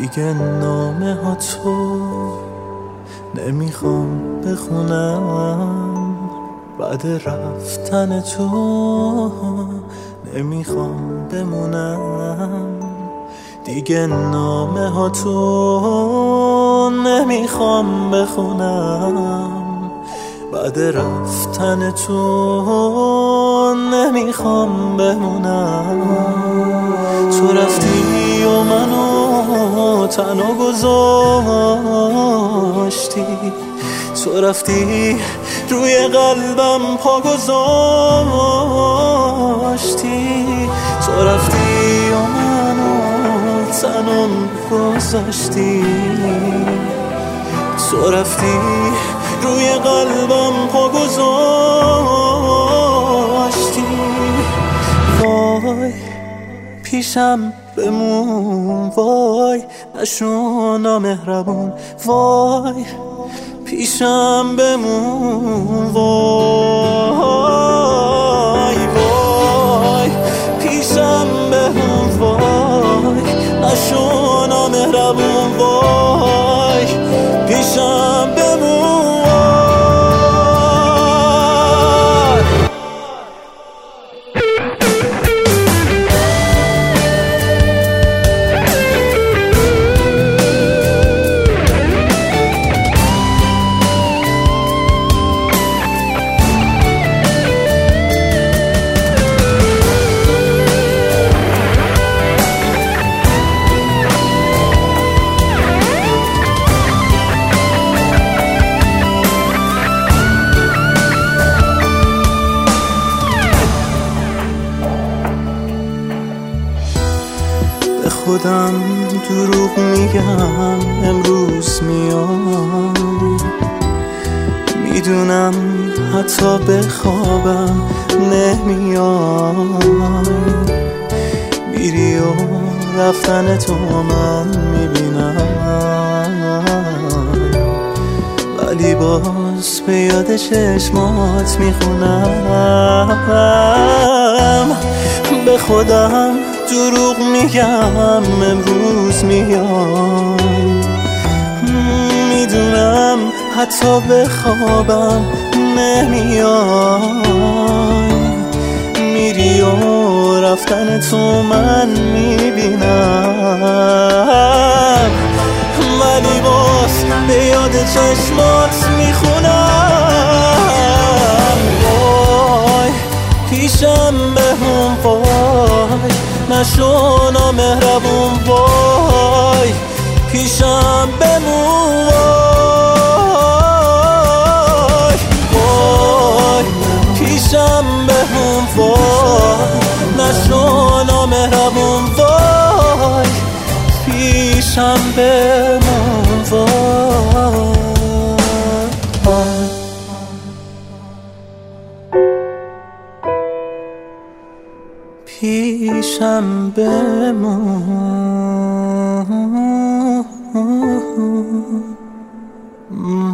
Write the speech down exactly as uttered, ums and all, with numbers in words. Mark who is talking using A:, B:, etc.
A: دیگه نامه ها تو نمیخوام بخونم، بعد رفتن تو نمیخوام بمونم. دیگه نامه ها تو نمیخوام بخونم، بعد رفتن تو نمیخوام بمونم. تو رفتی و منو تنها گذاشتی، تو رفتی روی قلبم پا گذاشتی، تو رفتی و منو تنها گذاشتی، تو رفتی روی قلبم پا گذاشتی. وای پیشم بمون، وای نشو نامهربون، وای پیشم بمون، وای وای پیشم بمون، وای نشو نامهربون، وای پیشم بمون. خودم دروغ میگم امروز میام، میدونم حتی بخوابم نمیام. میری و رفتن تو من میبینم، ولی باز به یاد چشمات میخونم. به خودم دروغ میگم امروز میام، میدونم حتی بخوابم نمیای. میری و رفتن تو من میبینم، ولی باز به یاد چشمات میخونم. وای پیشم بمون، وای نشو نامهربون، وای پیشم بمون، وای وای پیشم بمون، وای نشو نامهربون، وای پیشم بمون، وای پیشم بمون.